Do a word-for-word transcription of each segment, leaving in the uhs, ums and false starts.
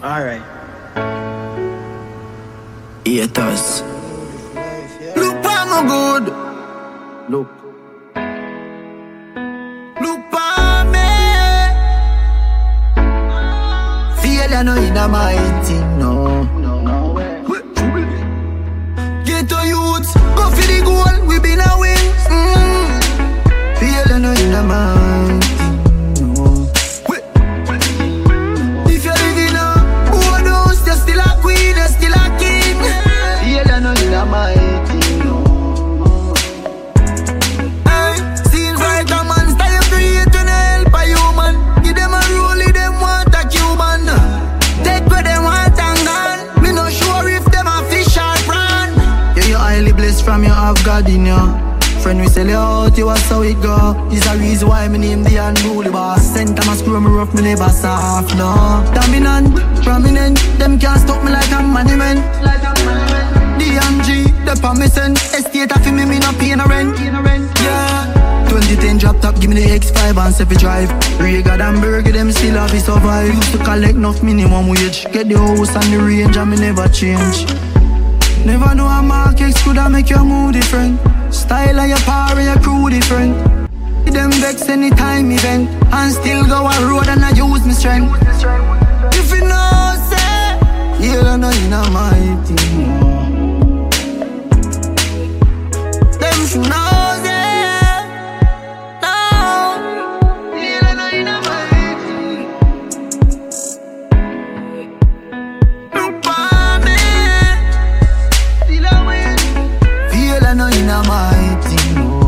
Alright. Haters. Look for my good. Look. Look for me. Failure no in a my thing, no. No, no way. Get to youth, go for the goal, we been a win. Mm. Failure no in a my thing, no. If you're living a overdose, you're still a queen, you're still a king. Failure no in a my thing, no. Hey, seems like a man style create to help a human. Give them a role, if them want a Cuban. Take what them want and gone. Me no sure if them a fish or prawn. Yeah, you highly blessed from you have God in you. Friend, we sell you out, you was how it go. Is a reason why me name the unruly boss. Sent them a screw me rough, me never soft, no. Dominant, prominent, them can't stop me like a monument. Like a man. D M G, the permission. Estate of me, me no pay no rent. Yeah. twenty ten drop top, give me the X five and Sefi drive. Rega and Burger, them still have to survive. Used to collect enough minimum wage. Get the house and the range and me never change. Never know a market could have make your mood different. Style of your power and your crew different. Them vex anytime event. And still go a road and I use my strength. If you know, say, you don't know you know my thing, no. Them should know, say, no. You don't know you know my thing. Look for me. Still a win. Feel I know you know my thing, no.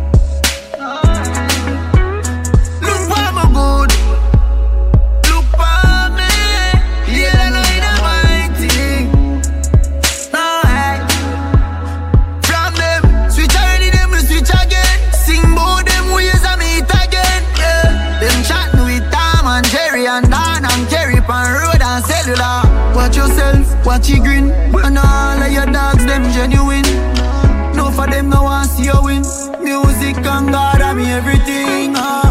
Look for my good. Look for me. Feel I know you know my thing. No, hey. From them, switch already, them we switch again. Sing about them ways I meet again. Yeah. Them chatting with Tom and Jerry and Dan and Kerry pan road and cellular. Watch yourself, watch you grin. And all of your dogs, them genuine. No for them, no one see you win. Music and God, I mean everything. Ah.